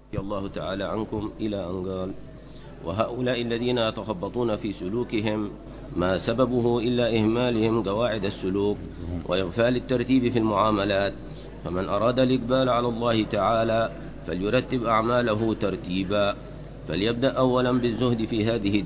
رضي الله تعالى عنكم إلى أن قال: وهؤلاء الذين يتخبطون في سلوكهم ما سببه إلا إهمالهم قواعد السلوك وإغفال الترتيب في المعاملات. فمن أراد الإقبال على الله تعالى فليرتب أعماله ترتيبا، فليبدأ أولا بالزهد في هذه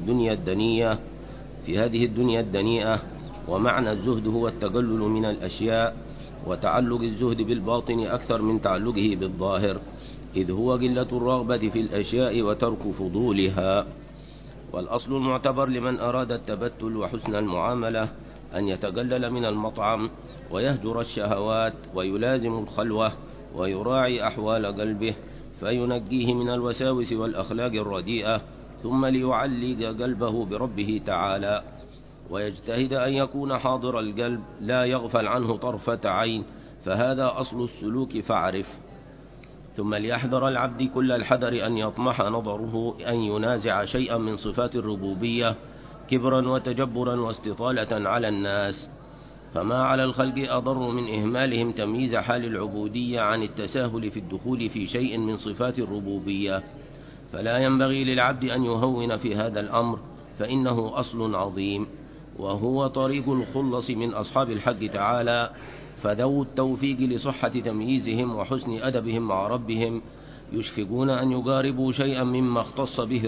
الدنيا الدنيئة. ومعنى الزهد هو التقلل من الأشياء، وتعلق الزهد بالباطن أكثر من تعلقه بالظاهر، إذ هو قلة الرغبة في الأشياء وترك فضولها. والأصل المعتبر لمن أراد التبتل وحسن المعاملة أن يتقلل من المطعم ويهجر الشهوات ويلازم الخلوة ويراعي أحوال قلبه فينقيه من الوساوس والأخلاق الرديئة، ثم ليعلق قلبه بربه تعالى، ويجتهد أن يكون حاضر القلب لا يغفل عنه طرفة عين، فهذا أصل السلوك فاعرف. ثم ليحذر العبد كل الحذر أن يطمح نظره أن ينازع شيئا من صفات الربوبية كبرا وتجبرا واستطالة على الناس، فما على الخلق أضر من إهمالهم تمييز حال العبودية عن التساهل في الدخول في شيء من صفات الربوبية. فلا ينبغي للعبد أن يهون في هذا الأمر، فإنه أصل عظيم، وهو طريق الخلص من أصحاب الحق تعالى. فذو التوفيق لصحة تمييزهم وحسن أدبهم مع ربهم يشفقون أن يقاربوا شيئا مما اختص به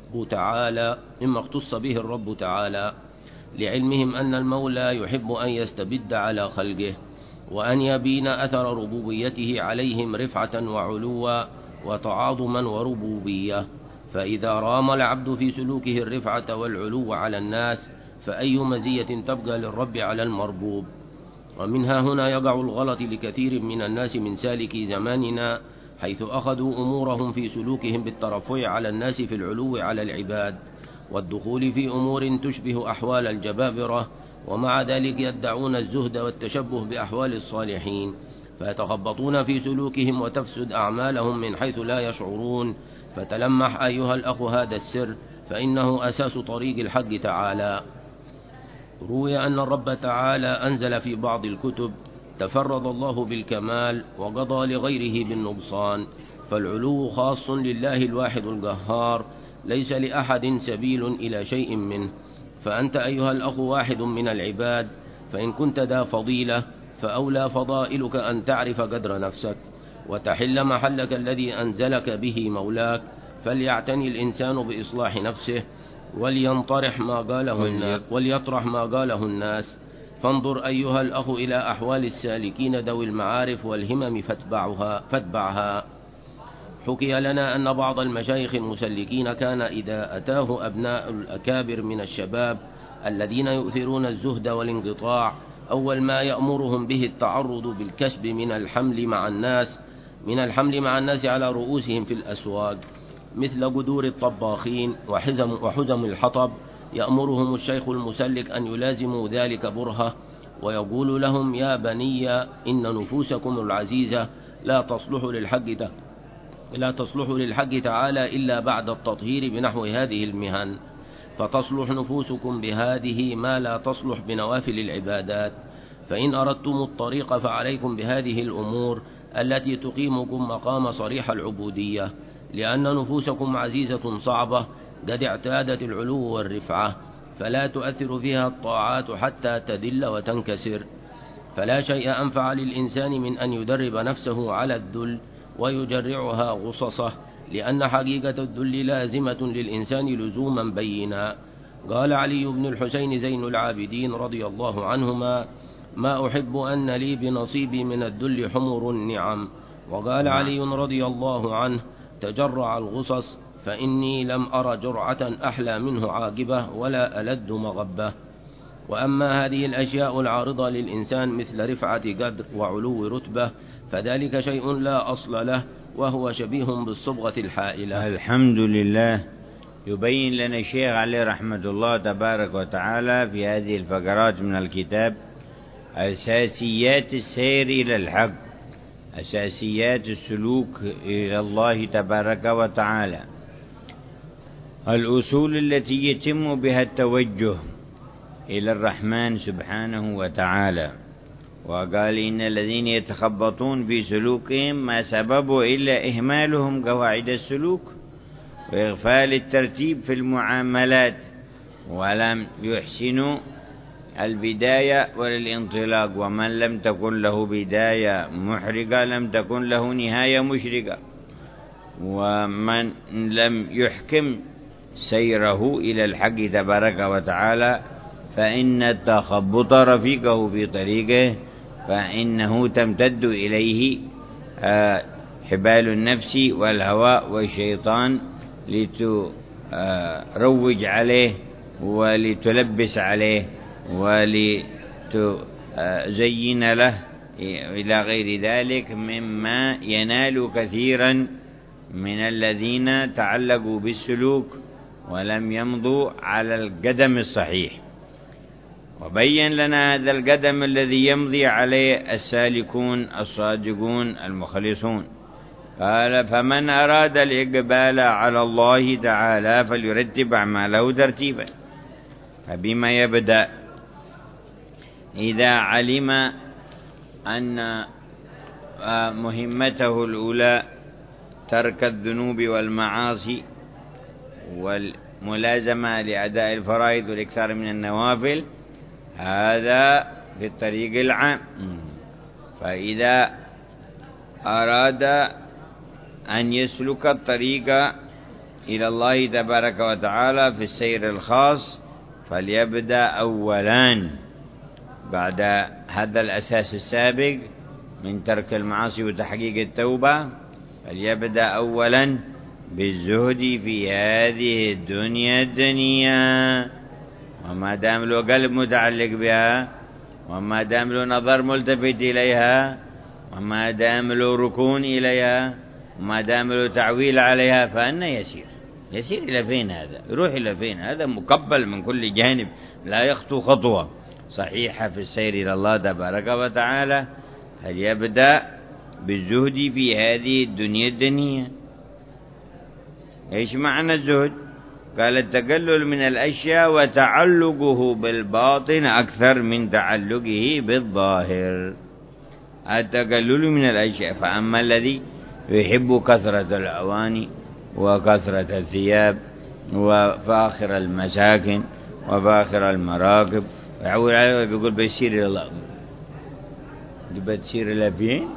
الرب تعالى، لعلمهم أن المولى يحب أن يستبد على خلقه وأن يبين أثر ربوبيته عليهم رفعة وعلوا وتعاظما وربوبية. فإذا رام العبد في سلوكه الرفعة والعلو على الناس فأي مزية تبقى للرب على المربوب. ومنها هنا يقع الغلط لكثير من الناس من سالكي زماننا، حيث أخذوا أمورهم في سلوكهم بالترفع على الناس في العلو على العباد والدخول في أمور تشبه أحوال الجبابرة، ومع ذلك يدعون الزهد والتشبه بأحوال الصالحين، فيتخبطون في سلوكهم وتفسد أعمالهم من حيث لا يشعرون. فتلمح أيها الأخ هذا السر، فإنه أساس طريق الحق تعالى. روي أن الرب تعالى أنزل في بعض الكتب: تفرد الله بالكمال وقضى لغيره بالنقصان، فالعلو خاص لله الواحد القهار، ليس لأحد سبيل إلى شيء منه. فأنت أيها الأخ واحد من العباد، فإن كنت ذا فضيلة فأولى فضائلك أن تعرف قدر نفسك وتحل محلك الذي أنزلك به مولاك. فليعتني الإنسان بإصلاح نفسه وليطرح ما قاله الناس. فانظر أيها الأخ إلى أحوال السالكين ذوي المعارف والهمم فاتبعها. حكي لنا أن بعض المشايخ المسلكين كان إذا أتاه أبناء الأكابر من الشباب الذين يؤثرون الزهد والانقطاع، أول ما يأمرهم به التعرض بالكسب من الحمل مع الناس على رؤوسهم في الأسواق، مثل قدور الطباخين وحزم الحطب. يأمرهم الشيخ المسلك أن يلازموا ذلك برهة، ويقول لهم: يا بني، إن نفوسكم العزيزة لا تصلح للحق تعالى إلا بعد التطهير بنحو هذه المهن، فتصلح نفوسكم بهذه ما لا تصلح بنوافل العبادات. فإن أردتم الطريق فعليكم بهذه الأمور التي تقيمكم مقام صريح العبودية، لأن نفوسكم عزيزة صعبة قد اعتادت العلو والرفعة، فلا تؤثر فيها الطاعات حتى تذل وتنكسر. فلا شيء أنفع للإنسان من أن يدرب نفسه على الذل ويجرعها غصصه، لأن حقيقة الذل لازمة للإنسان لزوما بينا. قال علي بن الحسين زين العابدين رضي الله عنهما: ما أحب أن لي بنصيبي من الذل حمر النعم. وقال علي رضي الله عنه: تجرع الغصص، فإني لم أر جرعة أحلى منه عاقبة ولا ألد مغبة. وأما هذه الأشياء العارضة للإنسان مثل رفعة قدر وعلو رتبة فذلك شيء لا أصل له، وهو شبيه بالصبغة الحائلة. الحمد لله. يبين لنا الشيخ عليه رحمة الله تبارك وتعالى في هذه الفقرات من الكتاب أساسيات السير إلى الحق، أساسيات السلوك إلى الله تبارك وتعالى، الأصول التي يتم بها التوجه إلى الرحمن سبحانه وتعالى. وقال إن الذين يتخبطون في سلوكهم ما سببه إلا إهمالهم قواعد السلوك وإغفال الترتيب في المعاملات، ولم يحسنوا البداية ولا الانطلاق، ومن لم تكن له بداية محرقة لم تكن له نهاية مشرقة، ومن لم يحكم سيره إلى الحق تبارك وتعالى فإن التخبط رفيقه في طريقه، فإنه تمتد إليه حبال النفس والهوى والشيطان لتروج عليه ولتلبس عليه ولتزين له إلى غير ذلك مما ينال كثيرا من الذين تعلقوا بالسلوك ولم يمضوا على القدم الصحيح. وبين لنا هذا القدم الذي يمضي عليه السالكون الصادقون المخلصون. قال فمن أراد الإقبال على الله تعالى فليرتب أعماله ترتيبا. فبما يبدأ؟ إذا علم أن مهمته الأولى ترك الذنوب والمعاصي والملازمة لأداء الفرائض والإكثار من النوافل، هذا في الطريق العام. فإذا أراد أن يسلك الطريق إلى الله تبارك وتعالى في السير الخاص فليبدأ أولا بعد هذا الأساس السابق من ترك المعاصي وتحقيق التوبة، فليبدأ أولا بالزهد في هذه الدنيا الدنيا، وما دام له قلب متعلق بها، وما دام له نظر ملتفت إليها، وما دام له ركون إليها، وما دام له تعويل عليها، فأنا يسير إلى فين؟ هذا يروح إلى فين؟ هذا مقبل من كل جانب، لا يخطو خطوة صحيحة في السير إلى الله تبارك وتعالى. هل يبدأ بالزهد في هذه الدنيا الدنيا؟ إيش معنى الزهد؟ قال التقلل من الأشياء وتعلقه بالباطن أكثر من تعلقه بالظاهر. التقلل من الأشياء. فأما الذي يحب كثرة الأواني وكثرة الثياب وفاخر المساكن وفاخر المراكب يعول عليه ويقول بيسير إلى الله. بتسير إلى فين؟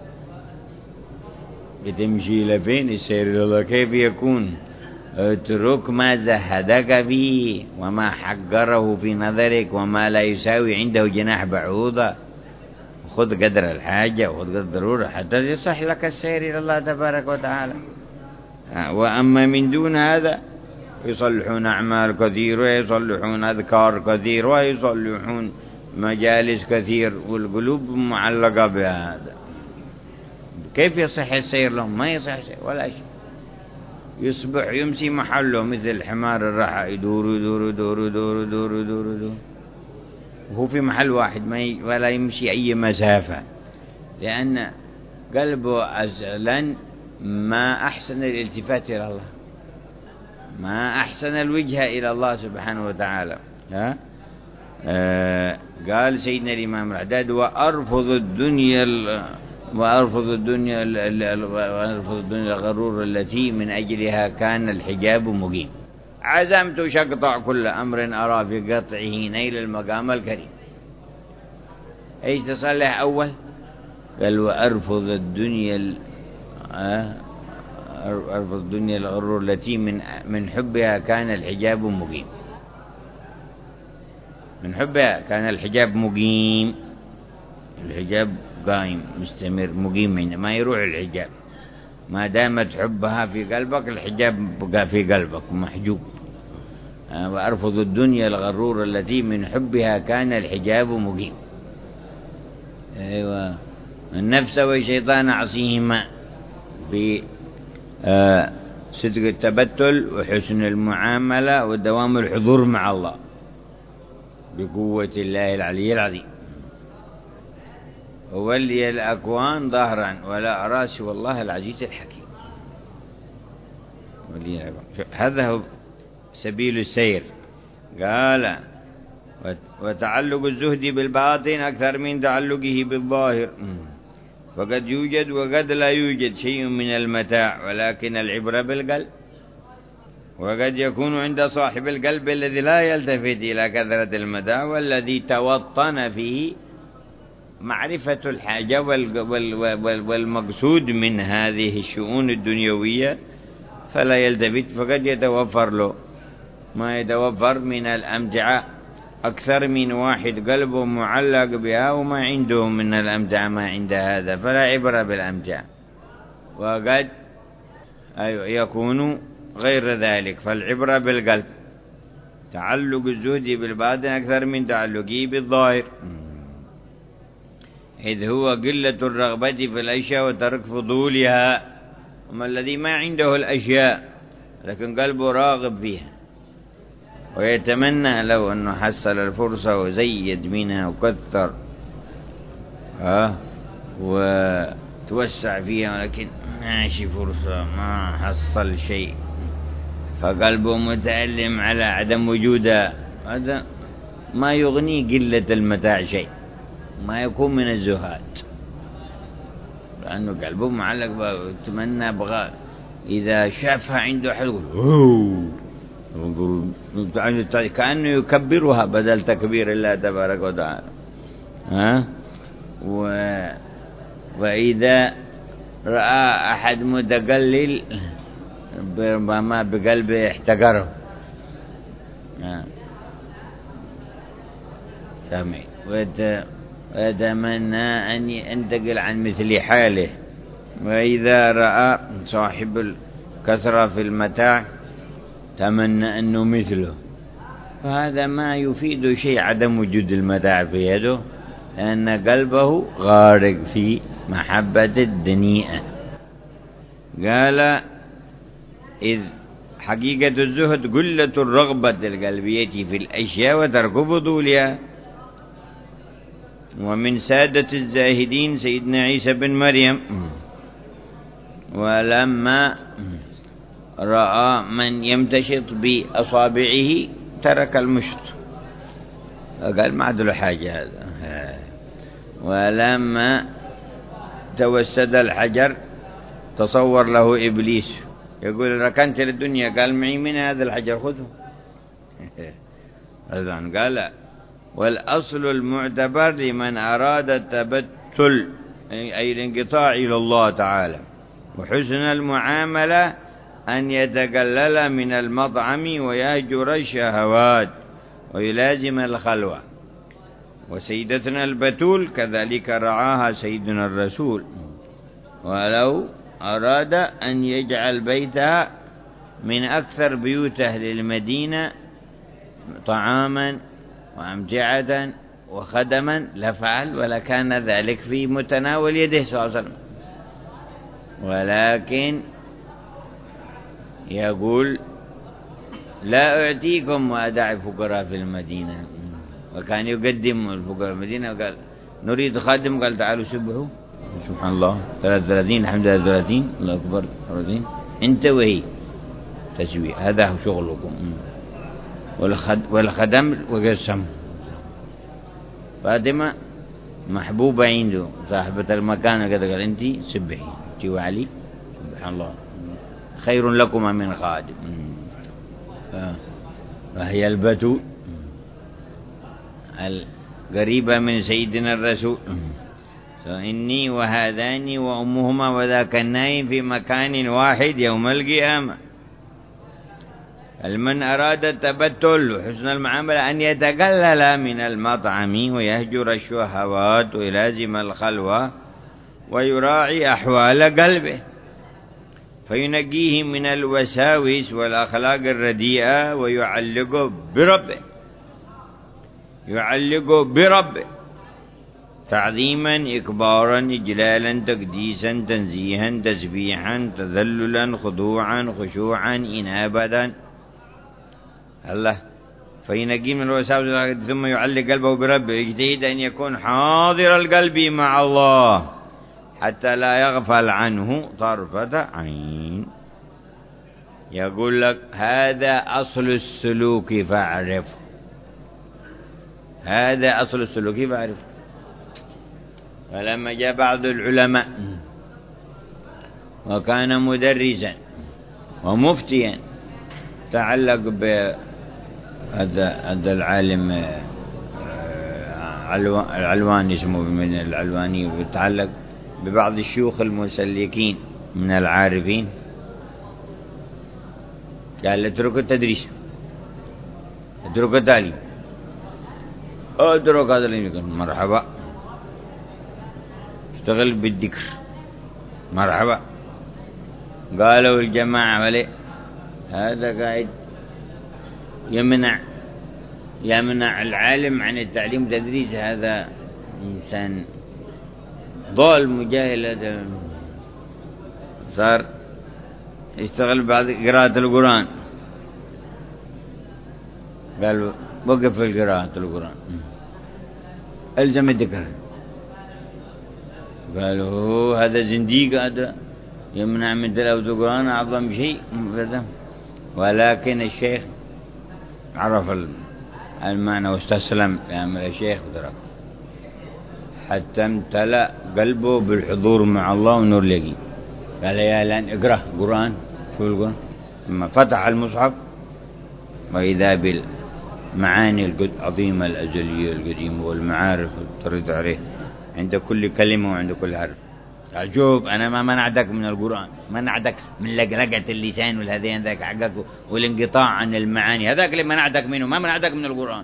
بتمشي إلى فين؟ السير إلى الله كيف يكون؟ اترك ما زهدك فيه وما حقره في نظرك وما لا يساوي عنده جناح بعوضة، خذ قدر الحاجة وخذ قدر الضرورة حتى يصح لك السير إلى الله تبارك وتعالى. وأما من دون هذا يصلحون أعمال كثير ويصلحون أذكار كثير ويصلحون مجالس كثير والقلوب معلقة بهذا، كيف يصح السير لهم؟ ما يصح شيء ولا شيء. يصبح يمسي محله مثل الحمار الرحى يدور يدور يدور يدور يدور يدور يدور وهو في محل واحد ولا يمشي أي مسافة، لأن قلبه أزلا ما أحسن الالتفات إلى الله، ما أحسن الوجهة إلى الله سبحانه وتعالى. قال سيدنا الإمام الحداد وأرفض الدنيا الغرور التي من أجلها كان الحجاب مقيم. عزمت شقطع كل أمر أرى في قطعه نيل المقام الكريم. أيش تصلح أول؟ قال وأرفض الدنيا الغرور التي من حبها كان الحجاب مقيم. من حبها كان الحجاب مقيم، الحجاب قائم مستمر مقيم، ما يروح الحجاب ما دامت حبها في قلبك، الحجاب بقى في قلبك محجوب. وأرفض الدنيا الغرور التي من حبها كان الحجاب مقيم. أيوة. النفس والشيطان عصيهما بصدق التبتل وحسن المعاملة ودوام الحضور مع الله بقوة الله العلي العظيم. وولي الأكوان ظهرا ولا أرى سوى الله العزيز الحكيم. هذا هو سبيل السير. قال وتعلق الزهد بالباطن أكثر من تعلقه بالظاهر. فقد يوجد وقد لا يوجد شيء من المتاع، ولكن العبرة بالقلب. وقد يكون عند صاحب القلب الذي لا يلتفت إلى كثرة المتاع والذي توطن فيه معرفة الحاجة والمقصود من هذه الشؤون الدنيوية، فلا يلتفت، فقد يتوفر له ما يتوفر من الأمتعة. أكثر من واحد قلبه معلق بها وما عنده من الأمتعة ما عند هذا، فلا عبرة بالأمتعة. وقد يكون غير ذلك، فالعبرة بالقلب. تعلق الزهد بالباطن أكثر من تعلقه بالظاهر، إذ هو قلة الرغبة في الأشياء وترك فضولها. أما الذي ما عنده الأشياء لكن قلبه راغب فيها ويتمنى لو أنه حصل الفرصة وزيد منها وكثر وتوسع فيها، ولكن ماشي فرصة ما حصل شيء، فقلبه متألم على عدم وجودها. هذا ما يغني قلة المتاع شيء، ما يكون من الزهاد، لأنه قلبه معلق يتمنى بغى إذا شافها عنده حد يقول كأنه يكبرها بدل تكبير الله تبارك وتعالى. وإذا رأى أحد متقلل ما بقلبه احتقره. سامي ويتمنى أن ينتقل عن مثل حاله. وإذا رأى صاحب الكثرة في المتاع تمنى أنه مثله، فهذا ما يفيد شيء عدم وجود المتاع في يده، لأن قلبه غارق في محبة الدنيئة. قال إذ حقيقة الزهد قلة الرغبة القلبية في الأشياء وترك فضولها. ومن سادة الزاهدين سيدنا عيسى بن مريم، ولما رأى من يمتشط بأصابعه ترك المشط، قال ما عاد له حاجة هذا. ولما توسد الحجر تصور له إبليس يقول ركنت للدنيا، قال معي من هذا الحجر خذه. قال والأصل المعتبر لمن أراد التبتل أي الانقطاع إلى الله تعالى وحسن المعاملة أن يتقلل من المطعم ويهجر الشهوات ويلازم الخلوة. وسيدتنا البتول كذلك رعاها سيدنا الرسول، ولو أراد أن يجعل بيتها من أكثر بيوت أهل المدينة طعاما وأمتعة وخدما لفعل، ولكان ذلك في متناول يده صلى الله عليه وسلم. ولكن يقول لا أعطيكم وأدع الفقراء في المدينة، وكان يقدم الفقراء في المدينة وقال نريد خادم، قال تعالوا سبحوا سبحان الله 33 الحمد لله 33 الله أكبر 30 أنت وهي تسوي، هذا هو شغلكم. والخدم وقسم. فاطمة محبوبة عنده صاحبة المكان، قال أنت سبحي أنت وعلي سبحان الله خير لكما من خادم. فهي البتول القريبة من سيدنا الرسول. إني وهذان وأمهما وذاك النائم في مكان واحد يوم القيامة. المن أراد التبتل وحسن المعاملة أن يتقلل من المطعم ويهجر الشهوات ويلازم الخلوة ويراعي أحوال قلبه فينقيه من الوساوس والأخلاق الرديئة ويعلق بربه تعظيما إكبارا إجلالا تقديسا تنزيها تسبيحا تذللا خضوعا خشوعا إنابة الله. فينقيه من الوساوس ثم يعلق قلبه بربه، يجتهد أن يكون حاضر القلب مع الله حتى لا يغفل عنه طرفة عين. يقول لك هذا أصل السلوك فاعرفه. هذا أصل السلوك فاعرف. فلما جاء بعض العلماء وكان مدرسا ومفتيا تعلق بهذا العالم العلواني اسمه من العلواني، ويتعلق ببعض الشيوخ المسلكين من العارفين، قال اترك التدريس، اترك التعليم، اترك هذا اللي مرحبا، اشتغل بالذكر مرحبا. قالوا الجماعة عليه هذا قاعد يمنع العالم عن التعليم والتدريس، هذا إنسان ضال مجاهل. هذا صار يشتغل بعد قراءة القرآن، قالوا وقف في قراءة القرآن، ألزم الذكر. قالوا هذا زنديق، هذا يمنع من تلاوة القرآن أعظم شيء. ولكن الشيخ عرف المعنى واستسلم لأمر الشيخ وترك، حتى امتلأ قلبه بالحضور مع الله ونور اليقين. قال يا لان اقرأ قرآن. شو القرآن؟ لما فتح المصحف وإذا بالمعاني العظيمة الأزلية القديمة والمعارف ترد عليه عند كل كلمة وعند كل حرف. قال شوف أنا ما منعتك من القرآن، منعتك من لقلقة اللسان والهذين ذاك حقك والانقطاع عن المعاني، هذاك اللي منعتك منه، ما منعتك من القرآن.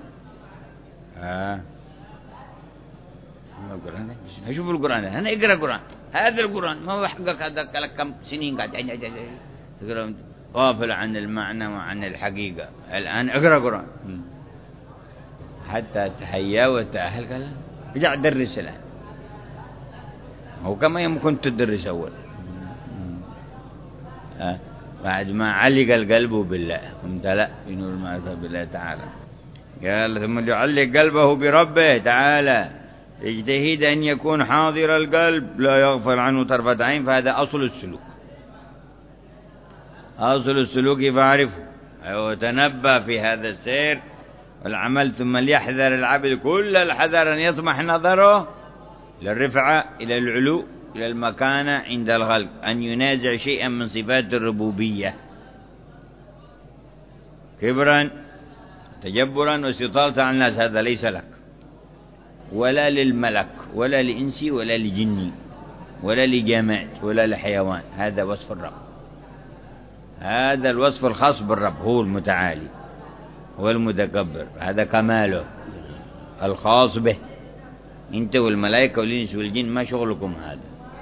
القرآن شوف القرآن، أنا اقرأ القرآن، هذا القرآن ما هو حقك، هذا لك كم سنين قاعد تقرأ غافل عن المعنى وعن الحقيقة. الآن اقرأ القرآن. حتى تهيأ وتأهل قال ارجع درس الآن، هو كما يمكن تدرس أول. بعد ما علق القلب بالله وامتلأ بنور المعرفة بالله تعالى، قال ثم يعلق قلبه بربه تعالى، اجتهد أن يكون حاضر القلب لا يغفل عنه طرفة عين. فهذا أصل السلوك، أصل السلوك فاعرفه وتنبه في هذا السير والعمل. ثم ليحذر العبد كل الحذر أن يطمح نظره إلى الرفعة، إلى العلو، إلى المكانة عند الخلق، أن ينازع شيئا من صفات الربوبية كبرا تجبرا واستطالة على الناس. هذا ليس لك ولا للملك ولا لإنسي ولا لجني ولا لجماد ولا لحيوان. هذا وصف الرب، هذا الوصف الخاص بالرب، هو المتعالي هو المتكبر، هذا كماله الخاص به. انت والملائكة والإنس والجن ما شغلكم، هذا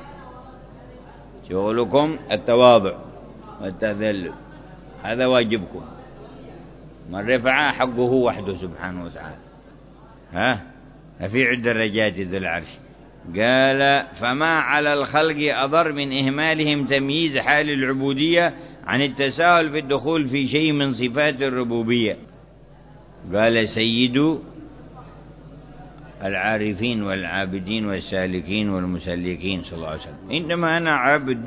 شغلكم التواضع والتذلل، هذا واجبكم. من رفع حقه وحده سبحانه وتعالى. ففي عد الدرجات ذو العرش. قال فما على الخلق أضر من إهمالهم تمييز حال العبودية عن التساهل في الدخول في شيء من صفات الربوبية. قال سيد العارفين والعابدين والسالكين والمسلكين صلى الله عليه وسلم إنما أنا عبد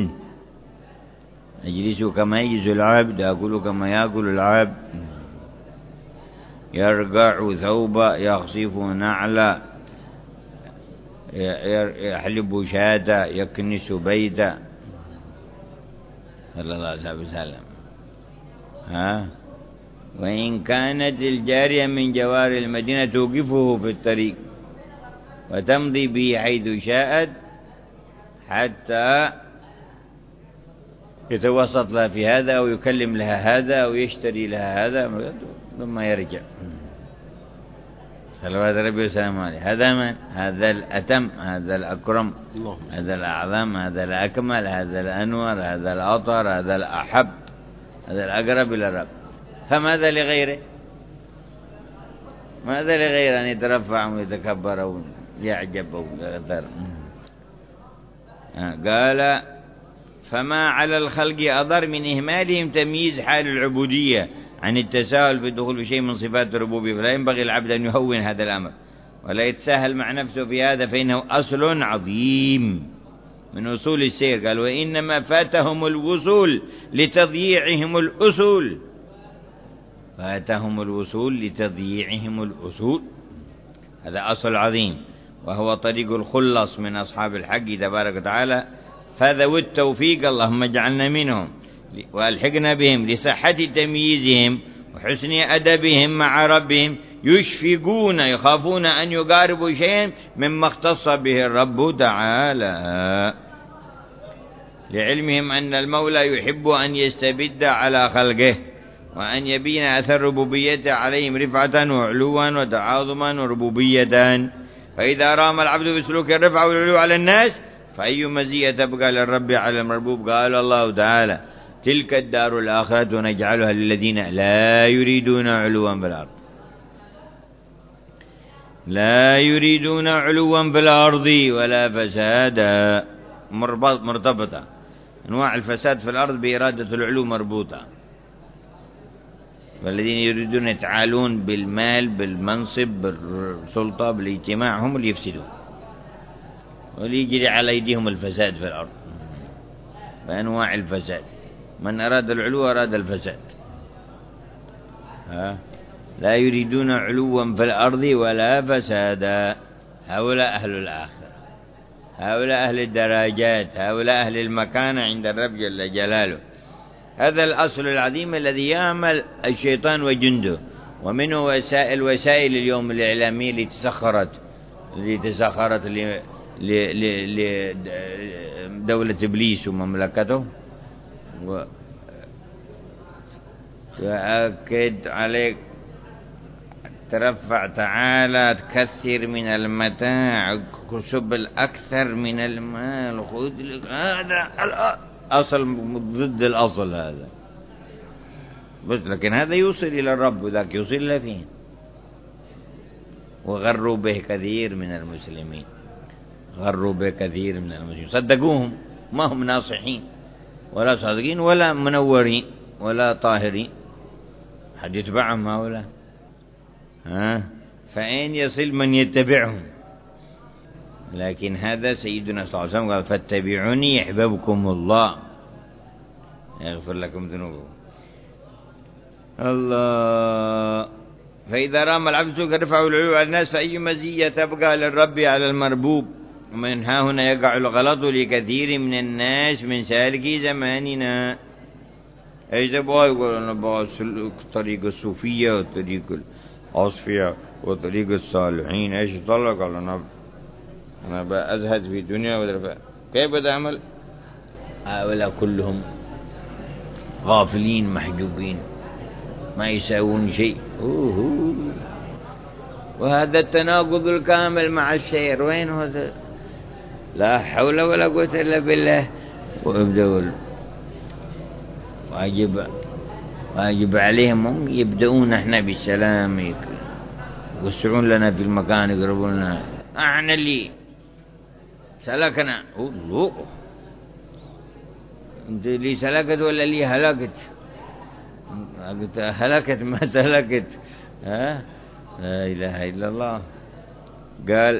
أجلس كما يجلس العبد، أكل كما يأكل العبد، يرقع ثوبا يخصف نعلا، يحلب شاة يكنس بيتا صلى الله عليه وسلم. وإن كانت الجارية من جوار المدينة توقفه في الطريق وتمضي به حيث شاءت حتى يتوسط لها في هذا أو يكلم لها هذا أو يشتري لها هذا ثم يرجع صلوات ربي وسلامه عليه. هذا من؟ هذا الأتم، هذا الأكرم، هذا الأعظم، هذا الأكمل، هذا الأنور، هذا الأطهر، هذا الأحب، هذا الأقرب إلى الرب. فماذا لغيره؟ ماذا لغيره أن يترفع ويتكبر أو يعجب أو يغتر؟ قال فما على الخلق أضر من إهمالهم تمييز حال العبودية عن التساهل في الدخول في شيء من صفات الربوبية. فلا ينبغي العبد أن يهون هذا الأمر ولا يتساهل مع نفسه في هذا، فإنه أصل عظيم من أصول السير. قال وإنما فاتهم الوصول لتضييعهم الأصول، فاتهم الوصول لتضييعهم الأصول. هذا أصل عظيم، وهو طريق الخلص من أصحاب الحق تبارك وتعالى. فذوي التوفيق اللهم اجعلنا منهم وألحقنا بهم لصحة تمييزهم وحسن أدبهم مع ربهم، يشفقون يخافون أن يقاربوا شيئا مما اختص به الرب تعالى، لعلمهم أن المولى يحب أن يستبد على خلقه وأن يبين أثر ربوبيته عليهم رفعة وعلوا وتعاظما وربوبية. فإذا رام العبد بسلوك الرفعة والعلو على الناس فأي مزية تبقى للرب على المربوب؟ قال الله تعالى: تلك الدار الآخرة نجعلها للذين لا يريدون علوا في الأرض، لا يريدون علوا في الأرض ولا فسادا. مرتبطة أنواع الفساد في الأرض بإرادة العلو مربوطة. والذين يريدون يتعالون بالمال بالمنصب بالسلطة بالاجتماع هم اللي يفسدون وليجري على أيديهم الفساد في الأرض بأنواع الفساد. من أراد العلو أراد الفساد. لا يريدون علوا في الأرض ولا فسادا. هؤلاء أهل الآخرة، هؤلاء أهل الدرجات، هؤلاء أهل المكانة عند الرب جل جلاله. هذا الأصل العظيم الذي يعمل الشيطان وجنده، ومنه وسائل اليوم الإعلامية اللي تسخرت لدولة إبليس ومملكته. وتأكد عليك ترفع تعالى، تكثر من المتاع، كسب الأكثر من المال، خذ لك. هذا أصل ضد الأصل هذا، بس لكن هذا يوصل إلى الرب وذاك يوصل إلى فين. وغروا به كثير من المسلمين، غروا به كثير من المسلمين، صدقوهم، ما هم ناصحين ولا صادقين ولا منورين ولا طاهرين، حد يتبعهم هؤلاء. فأين يصل من يتبعهم؟ لكن هذا سيدنا صلى الله عليه وسلم قال: فاتبعوني يحببكم الله يغفر لكم ذنوبكم. الله. فإذا رام العبد رفعه العلو على الناس فأي مزية تبقى للرب على المربوب. ومن ها هنا يقع الغلط لكثير من الناس من سالكي زماننا. ايش تبغى؟ يقول انا ابغى طريق الصوفية وطريق الأصفياء وطريق الصالحين. ايش يطلع؟ قال انا بأزهد في الدنيا. كيف تعمل؟ هؤلاء كلهم غافلين محجوبين ما يساوون شيء. وهذا التناقض الكامل مع السير وين هذا؟ لا حول ولا قوة إلا بالله. ويبدأوا واجب عليهم هم يبدأون احنا بالسلام، يوسعون لنا في المكان، يقربون لنا. احنا اللي سلكنا. الله، انت اللي سلكت ولا اللي هلكت؟ هلكت ما سلكت. لا إله إلا الله. قال: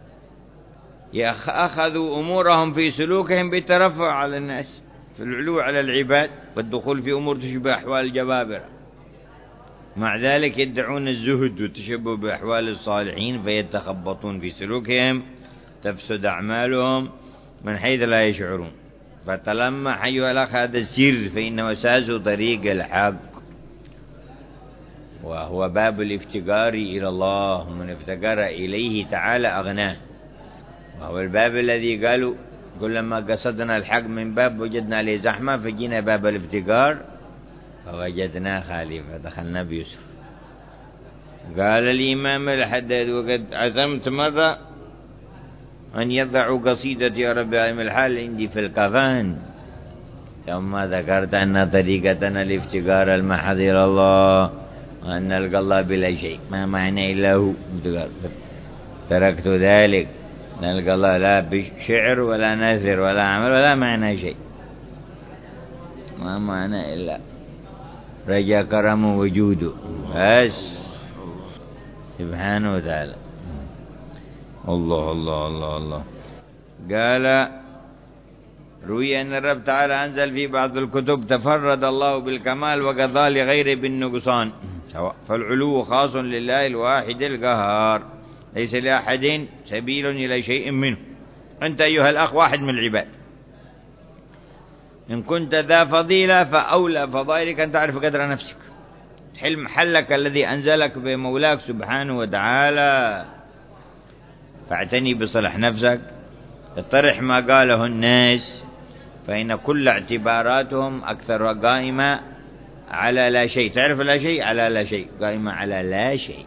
أخذوا أمورهم في سلوكهم بالترفع على الناس، في العلو على العباد والدخول في أمور تشبه أحوال الجبابرة. مع ذلك يدعون الزهد والتشبه بأحوال الصالحين فيتخبطون في سلوكهم، تفسد أعمالهم من حيث لا يشعرون. فتلمح أيها الأخ هذا السر، فإنه أساس طريق الحق، وهو باب الافتقار إلى الله. من افتقر إليه تعالى أغناه، وهو الباب الذي قالوا كلما قصدنا الحق من باب وجدنا عليه زحمة، فجينا باب الافتقار فوجدناه خالي فدخلنا بيوسف. قال الإمام الحداد: وقد عزمت مرة أن يضعوا قصيدتي يا رب عالم الحال عندي في الكفان، ثم ذكرت أن طريقتنا الافتقار المحض إلى الله، وأن نلقى الله بلا شيء ما معنى إلا هو. تركت ذلك، نلقى الله لا بشعر ولا نثر ولا عمل ولا معنى شيء، ما معنى إلا رجاء كرم وجوده بس سبحانه وتعالى. الله الله الله الله. قال: روي أن الرب تعالى أنزل في بعض الكتب: تفرد الله بالكمال وقضى لغيره بالنقصان، فالعلو خاص لله الواحد القهار، ليس لأحد سبيل إلى شيء منه. أنت أيها الأخ واحد من العباد، إن كنت ذا فضيلة فأولى فضائلك أن تعرف قدر نفسك، تحل محلك الذي أنزلك بمولاك سبحانه وتعالى، فاعتني بصلح نفسك، اطرح ما قاله الناس، فإن كل اعتباراتهم أكثر قائمة على لا شيء. تعرف لا شيء على لا شيء، قائمة على لا شيء،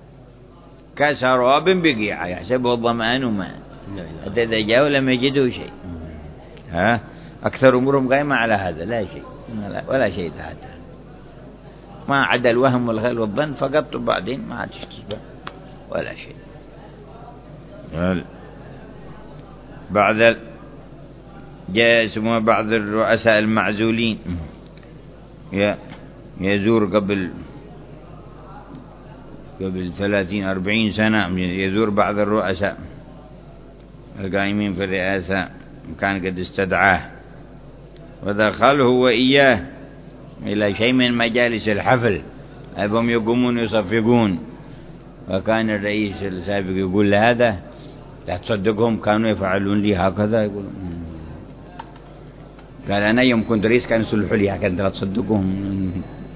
كسراب بقيعة يحسبه الظمآن ماء حتى إذا جاء لم يجدوا شيء. أكثر أمورهم قائمة على هذا، لا شيء ولا شيء تحتها، ما عدا الوهم والخيال والظن فقط، بعدين ما عاد تشتبه ولا شيء. جاء اسمه بعض الرؤساء المعزولين يزور قبل 30-40 سنة، يزور بعض الرؤساء القائمين في الرئاسة، كان قد استدعاه ودخله وإياه إلى شيء من مجالس الحفل، أبهم يقومون يصفقون، وكان الرئيس السابق يقول لهذا لا تصدقهم، كانوا يفعلون لي هكذا. يقول قال أنا يوم كنت رئيس كانوا يصلحوا لي هكذا، لا تصدقهم.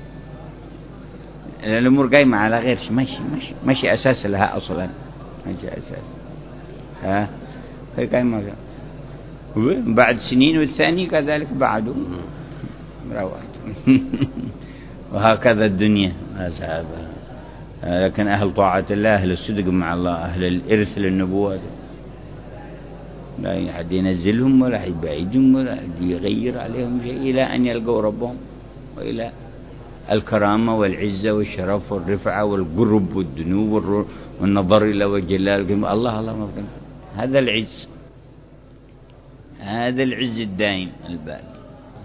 الأمور قايمة على غير ماشي أساس لها أصلا، ماشي أساس. هي قايمة بعد سنين والثاني كذلك بعده روات. وهكذا الدنيا أصحابها. لكن أهل طاعة الله، أهل الصدق مع الله، أهل الإرث للنبوة، لا أحد ينزلهم ولا أحد يبعدهم ولا أحد يغير عليهم شيء إلى أن يلقوا ربهم، وإلى الكرامة والعزة والشرف والرفعة والقرب والدنو والنظر إلى وجه الله. الله الله، هذا العز، هذا العز الدائم الباقي.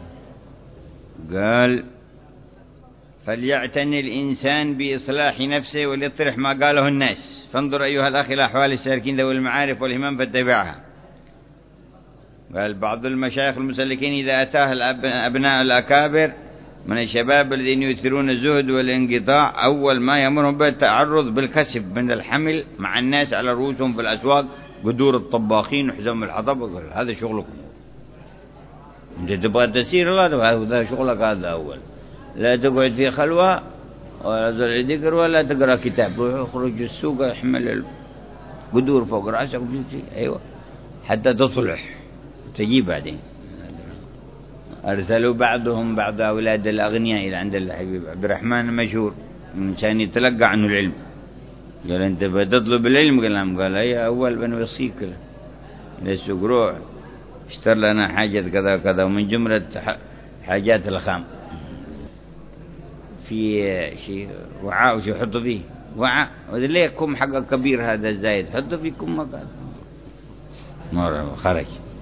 قال فليعتني الإنسان بإصلاح نفسه وليطرح ما قاله الناس. فانظر أيها الأخ إلى أحوال السالكين ذوي المعارف والهمم فاتبعها. قال بعض المشايخ المسلكين إذا أتاه أبناء الأكابر من الشباب الذين يؤثرون الزهد والانقطاع، أول ما يأمرهم بالتعرض بالكسب من الحمل مع الناس على رؤوسهم في الأسواق، قدور الطباخين وحزام الحطب. هذا شغلكم، أنت تبغى تسير الله، هذا شغلك هذا أول. لا تقعد في خلوة ولا تزرع ذكر ولا تقرأ كتاب، روح اخرج السوق احمل القدور فوق رأسك، أيوة حتى تصلح تجيب بعدين. أرسلوا بعضهم بعض أولاد الأغنياء إلى عند الحبيب عبد الرحمن المشهور عشان يتلقى عنه العلم. قال أنت بتطلب العلم؟ قال نعم. قال هي أول بنوصيك للسوق، روح اشتر لنا حاجة كذا كذا، ومن جملة حاجات الخام في شيء وعاء وشي حط فيه وعاء، ليه كم حق كبير هذا الزايد حط فيه كم مقال. مرة خرج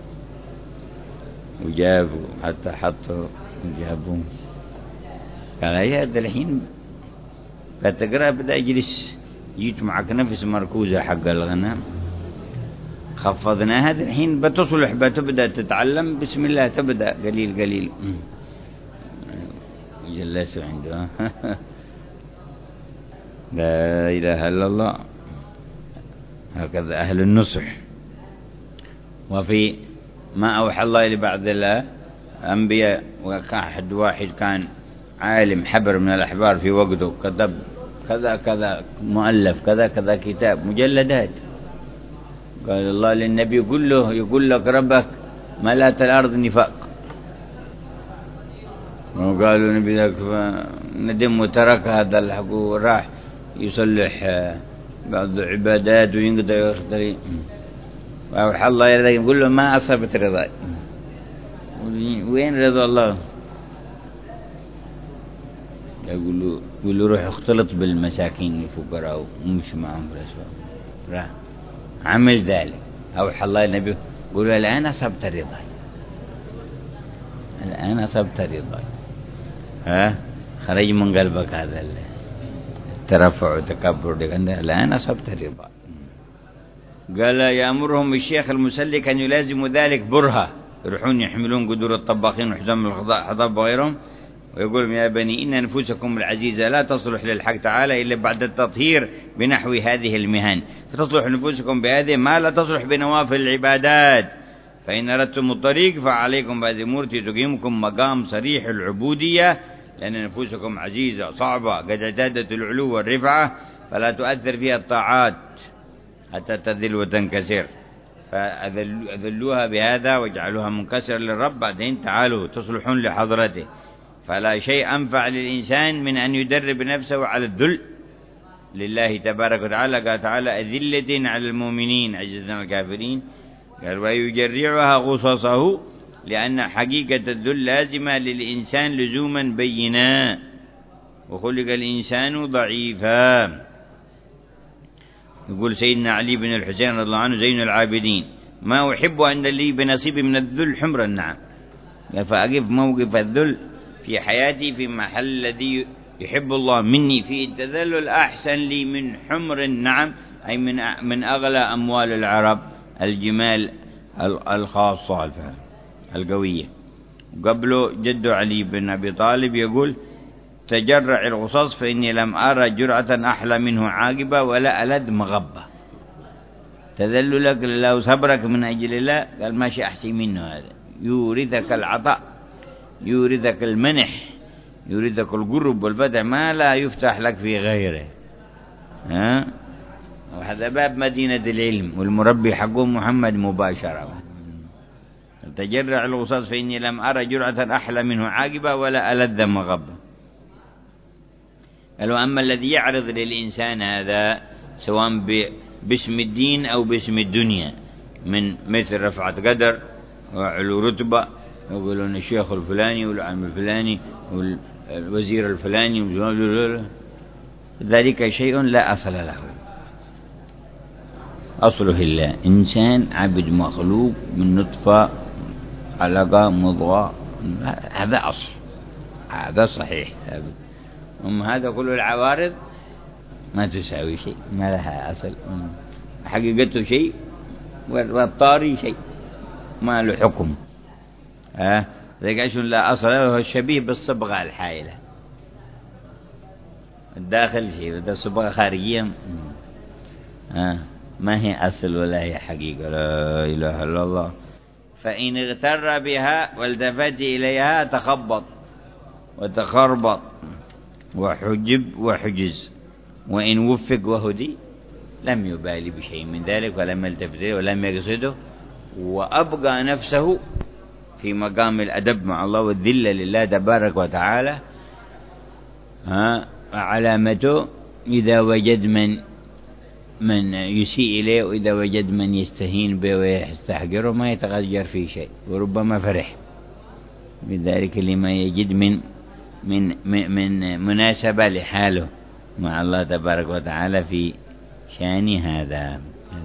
وجابوا حتى حطوا وجابوا. قال هي هذا الحين فتقرأ بدأ يجلس، جيت معك نفس مركوزة حق الغنم، خفضنا هذا الحين بتصلح، بتبدأ تتعلم بسم الله، تبدأ قليل قليل. جلسوا عنده لا إله إلا الله. هكذا أهل النصح. وفي ما أوحى الله لبعض الأنبياء، وأحد واحد كان عالم حبر من الأحبار في وقته، كتب كذا كذا مؤلف كذا كذا كتاب مجلدات. قال الله للنبي يقول لك ربك ملأت الأرض نفاق. وقالوا النبي ذاك ندم وترك هذا الحق وراح يصلح بعض العبادات وينقضي ويختري. وأوحى الله إليه يقول له ما أصابت رضاي. وين رضا الله؟ يقول له روح اختلط بالمساكين الفقراء ومش معهم في الأسواق. راح عمل ذلك. أوحى الله النبي يقول له الآن أصبت رضاي، الآن أصبت رضاي. خرج من قلبك هذا الترفع والتكبر، الآن أصبت رضاي. قال يأمرهم الشيخ المسلك أن يلازموا ذلك برهة، يروحون يحملون قدور الطباخين وحزام الحطب وغيرهم، ويقول يا بني إن نفوسكم العزيزة لا تصلح للحق تعالى إلا بعد التطهير بنحو هذه المهن، فتصلح نفوسكم بهذه ما لا تصلح بنوافل العبادات، فإن أردتم الطريق فعليكم بهذه الأمور تقيمكم مقام صريح العبودية، لأن نفوسكم عزيزة صعبة قد اعتادت العلو والرفعة، فلا تؤثر فيها الطاعات حتى تذل وتنكسر، فأذلوها بهذا واجعلوها منكسرة للرب، بعدين تعالوا تصلحون لحضرته. فلا شيء أنفع للإنسان من أن يدرب نفسه على الذل لله تبارك وتعالى. قال تعالى أذلة على المؤمنين عزة على الكافرين، قال ويجرعها غصصه، لأن حقيقة الذل لازمة للإنسان لزوما بينا، وخلق الإنسان ضعيفا. يقول سيدنا علي بن الحسين رضي الله عنه زين العابدين ما أحب أن لي بنصيب من الذل حمر النعم، فأقف موقف الذل في حياتي في محل الذي يحب الله مني فيه التذلل أحسن لي من حمر النعم، أي من أغلى أموال العرب الجمال الخاصة القوية. قبله جد علي بن أبي طالب يقول تجرع الغصص فإني لم أرى جرعة أحلى منه عاقبة ولا ألد مغبة. تذللك لله وصبرك من أجل الله، قال ماشي أحسن منه هذا، يورثك العطاء، يورثك المنح، يورثك القرب والفتح ما لا يفتح لك في غيره. وهذا باب مدينة العلم، والمربي حقهم محمد مباشرة. تجرع الغصص فإني لم أرى جرعة أحلى منه عاقبة ولا ألذ مغبة. قالوا أما الذي يعرض للإنسان هذا سواء باسم الدين أو باسم الدنيا، من مثل رفعة قدر وعلو رتبة، يقولون الشيخ الفلاني والعالم الفلاني والوزير الفلاني، ذلك شيء لا أصل له، أصله الله، إنسان عبد مخلوق من نطفة علقة مضغة، هذا أصل، هذا صحيح. هذا كل العوارض ما تساوي شيء، ما لها أصل، حقيقته شيء والطاري شيء ما له حكم. ذلك لا أصل له، هو الشبيه بالصبغة الحائلة، الداخل شيء وده صبغة خارجية، ما هي أصل ولا هي حقيقة. لا إله إلا الله. فإن اغتر بها والتفت إليها تخبط وتخربط وحجب وحجز، وإن وفق وهدي لم يبالي بشيء من ذلك ولم يلتفت ولم يقصده، وأبقى نفسه في مقام الأدب مع الله والذلة لله تبارك وتعالى. علامته إذا وجد من يسيء إليه، وإذا وجد من يستهين به ويستحقره ما يتغير فيه شيء، وربما فرح بذلك لما يجد من مناسبة لحاله مع الله تبارك وتعالى في شأن هذا.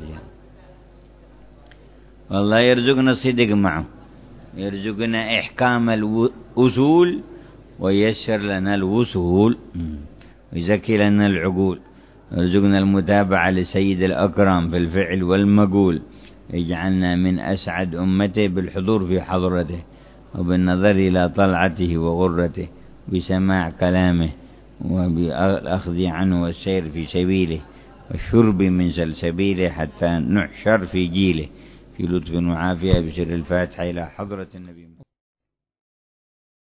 والله يرزقنا الصدق معه، يرزقنا إحكام الأصول ويسر لنا الوصول ويزكي لنا العقول، يرزقنا المتابعة لسيد الأكرم في الفعل والمقول، يجعلنا من أسعد أمته بالحضور في حضرته وبالنظر إلى طلعته وغرته، بسماع كلامه وبالأخذ عنه والسير في سبيله والشرب من سلسبيله حتى نحشر في جيله في لطف وعافية بسر الفاتحة إلى حضرة النبي.